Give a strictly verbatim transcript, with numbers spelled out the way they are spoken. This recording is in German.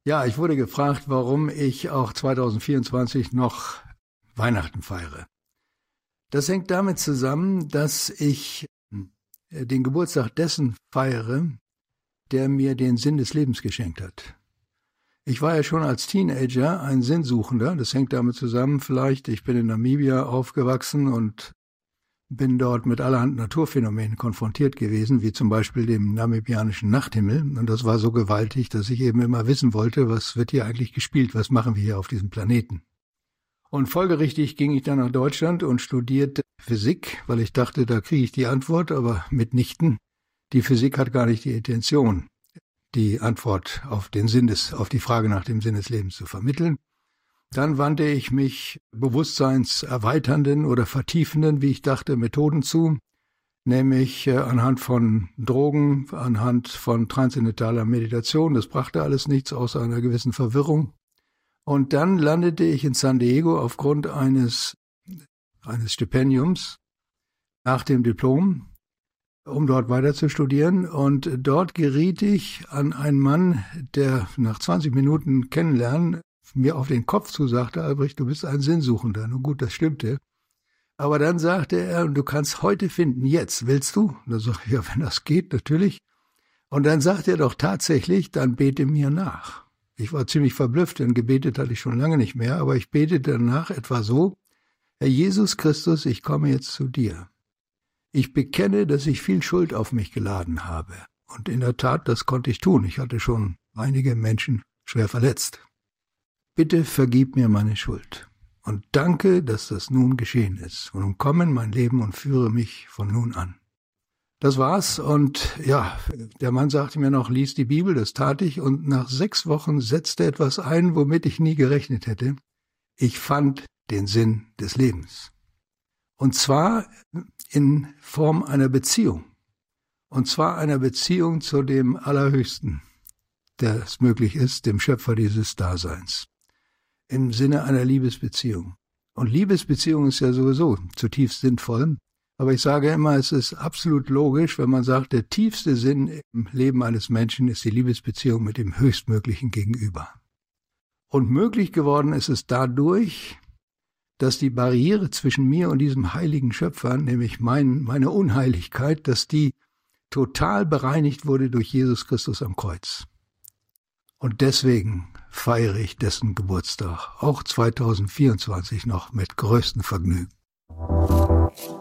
Ja, ich wurde gefragt, warum ich auch zwanzig vierundzwanzig noch Weihnachten feiere. Das hängt damit zusammen, dass ich den Geburtstag dessen feiere, der mir den Sinn des Lebens geschenkt hat. Ich war ja schon als Teenager ein Sinnsuchender. Das hängt damit zusammen vielleicht, ich bin in Namibia aufgewachsen und bin dort mit allerhand Naturphänomenen konfrontiert gewesen, wie zum Beispiel dem namibianischen Nachthimmel. Und das war so gewaltig, dass ich eben immer wissen wollte, was wird hier eigentlich gespielt, was machen wir hier auf diesem Planeten. Und folgerichtig ging ich dann nach Deutschland und studierte Physik, weil ich dachte, da kriege ich die Antwort, aber mitnichten. Die Physik hat gar nicht die Intention, die Antwort auf den Sinn des, auf die Frage nach dem Sinn des Lebens zu vermitteln. Dann wandte ich mich bewusstseinserweiternden oder vertiefenden, wie ich dachte, Methoden zu, nämlich äh, anhand von Drogen, anhand von transzendentaler Meditation. Das brachte alles nichts außer einer gewissen Verwirrung. Und dann landete ich in San Diego aufgrund eines, eines Stipendiums nach dem Diplom, um dort weiter zu studieren. Und dort geriet ich an einen Mann, der nach zwanzig Minuten Kennenlernen mir auf den Kopf zusagte: Albrecht, du bist ein Sinnsuchender. Nun gut, das stimmte. Aber dann sagte er, du kannst heute finden, jetzt, willst du? Und da sagte ich, ja, wenn das geht, natürlich. Und dann sagte er doch tatsächlich, dann bete mir nach. Ich war ziemlich verblüfft, denn gebetet hatte ich schon lange nicht mehr, aber ich betete danach etwa so: Herr Jesus Christus, ich komme jetzt zu dir. Ich bekenne, dass ich viel Schuld auf mich geladen habe. Und in der Tat, das konnte ich tun. Ich hatte schon einige Menschen schwer verletzt. Bitte vergib mir meine Schuld und danke, dass das nun geschehen ist. Und nun komm in mein Leben und führe mich von nun an. Das war's und ja, der Mann sagte mir noch, lies die Bibel, das tat ich und nach sechs Wochen setzte etwas ein, womit ich nie gerechnet hätte. Ich fand den Sinn des Lebens. Und zwar in Form einer Beziehung. Und zwar einer Beziehung zu dem Allerhöchsten, der es möglich ist, dem Schöpfer dieses Daseins. Im Sinne einer Liebesbeziehung. Und Liebesbeziehung ist ja sowieso zutiefst sinnvoll. Aber ich sage immer, es ist absolut logisch, wenn man sagt, der tiefste Sinn im Leben eines Menschen ist die Liebesbeziehung mit dem Höchstmöglichen Gegenüber. Und möglich geworden ist es dadurch, dass die Barriere zwischen mir und diesem heiligen Schöpfer, nämlich mein, meine Unheiligkeit, dass die total bereinigt wurde durch Jesus Christus am Kreuz. Und deswegen feiere ich dessen Geburtstag, auch zwanzig vierundzwanzig noch mit größtem Vergnügen.